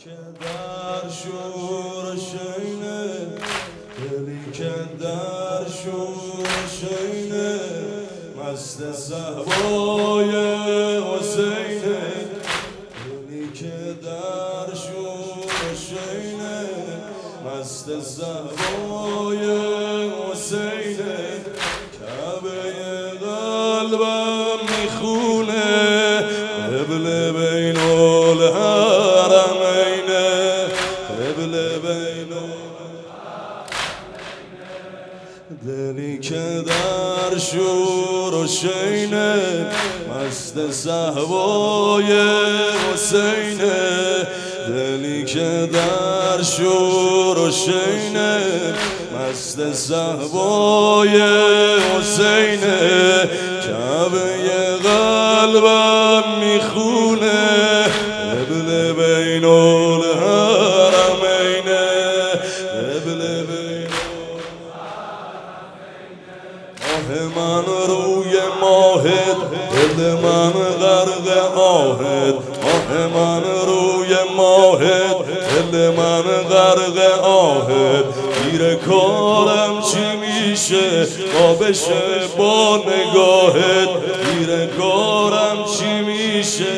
که در شور شینه، دلی که در شور شینه، مست صحبای حسینه. دلی که در شور شینه، مست صحبای حسینه. کعبه قلبم میخونه، قبله بین دلی که در شور و شینه، مست صحبای حسینه. دلی که در شور و شینه، مست صحبای حسینه. کعبه قلبم میخونه، قبله بین من روی ماهت، دل من غرق آهت. ماه من روی ماهت، دل من غرق آهت. گیر کارم چی میشه با بشه با نگاهت؟ گیر کارم چی میشه؟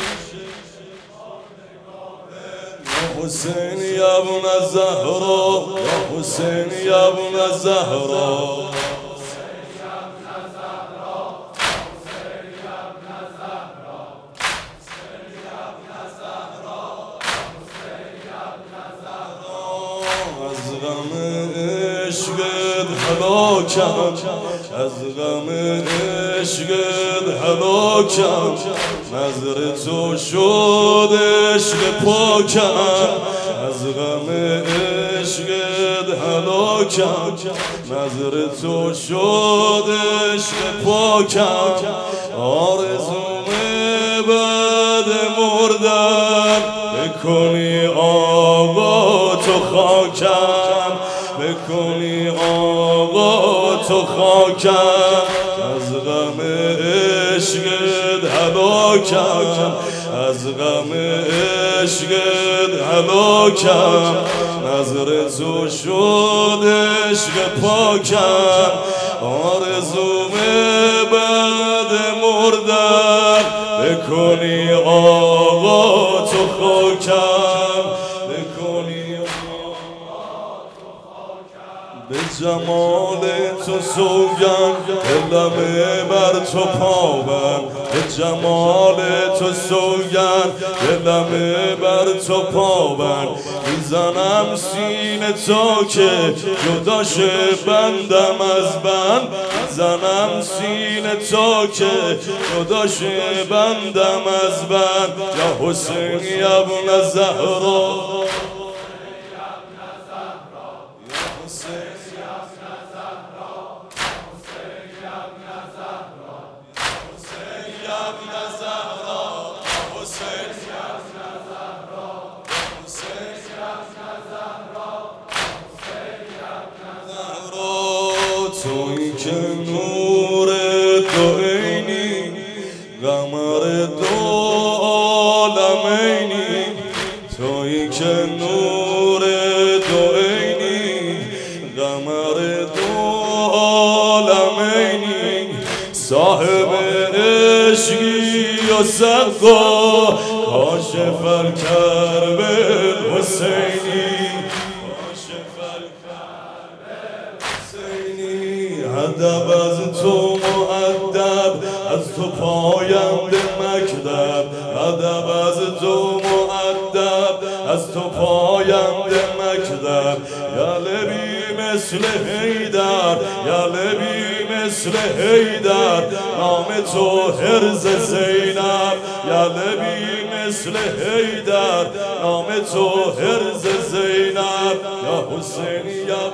یا حسین یا ابن زهرا، یا حسین یا ابن زهرا. هلاکم از غم عشقت، هلاکم نظر تو شد عشق پاکم. از غم عشقت هلاکم، نظر تو شد عشق پاکم. آرزوم بعد مردن بکنی آقا تو خاکم، بکنی آقا تو خاکم. از غم عشقت هلاکم، از غم عشقت هلاکم. نظر تو شد عشق پاکم. آرزوم بعد مردن بکنی آقا تو خاکم، بکنی به جمال تو سوگند، دلم بر تو پابند. به جمال تو سوگند، دلم بر تو پابند. میزنم سینه تا که جدا شه بندم از بند. میزنم سینه تا که جدا شه بندم از بند. یا حسین یا ابن زهرا، تویی که نور دو عینی، قمر دو عالمینی. تویی که نور دو عینی، قمر دو عالمینی. صاحب عشقی و سقا، کاشف الکرب الحسینی. ادب از تو مؤدب، از تو پایم به مکتب. ادب از تو مؤدب، از تو پایم به مکتب. یا لبی مثل حیدر، یا لبی مثل حیدر. نام تو حرز زینب، یا لبی مثل حیدر. نام تو حرز زینب. یا حسین یا